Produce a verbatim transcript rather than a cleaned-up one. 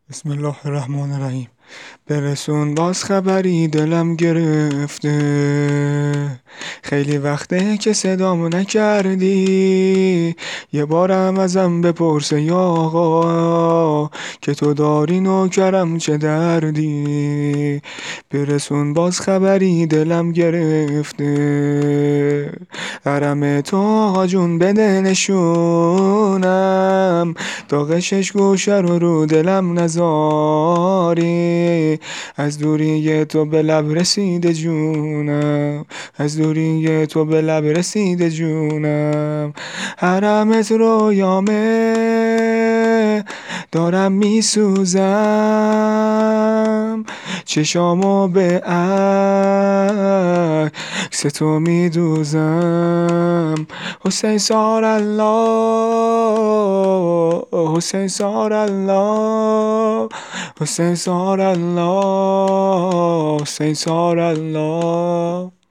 بسم الله الرحمن الرحیم. برسون باز خبری دلم گرفته، خیلی وقته که صدامو نکردی. یه بارم ازم بپرسه یا آقا که تو داری نوکرم چه دردی. برسون باز خبری دلم گرفته، حرم تو آقا جون بده نشونم، داغشش گوشه رو رو دلم نزاری. از دوری تو به لب رسیده جونم، از دوری تو به لب رسیده جونم. حرمت رویامه دارم میسوزم، چشامو به عکس تو میدوزم. حسین سار الله، حسین سار الله، حسین سار الله، حسین سار الله.